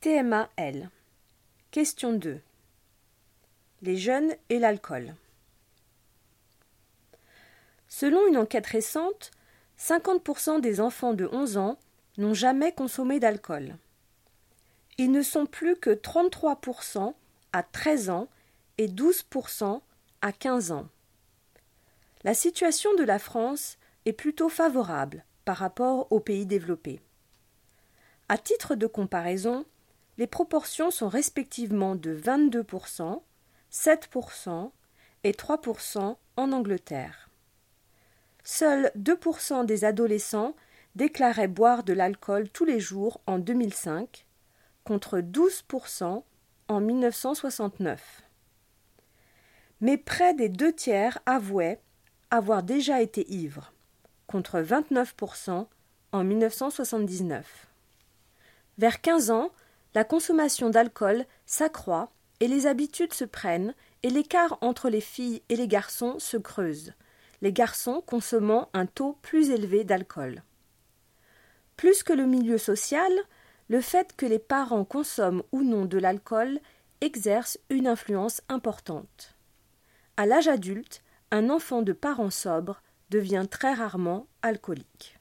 TMA-L. Question 2. Les jeunes et l'alcool. Selon une enquête récente, 50% des enfants de 11 ans n'ont jamais consommé d'alcool. Ils ne sont plus que 33% à 13 ans et 12% à 15 ans. La situation de la France est plutôt favorable par rapport aux pays développés. À titre de comparaison, les proportions sont respectivement de 22%, 7% et 3% en Angleterre. Seuls 2% des adolescents déclaraient boire de l'alcool tous les jours en 2005, contre 12% en 1969. Mais près des 2/3 avouaient avoir déjà été ivres, contre 29% en 1979. Vers 15 ans, la consommation d'alcool s'accroît et les habitudes se prennent et l'écart entre les filles et les garçons se creuse, les garçons consommant un taux plus élevé d'alcool. Plus que le milieu social, le fait que les parents consomment ou non de l'alcool exerce une influence importante. À l'âge adulte, un enfant de parents sobres devient très rarement alcoolique.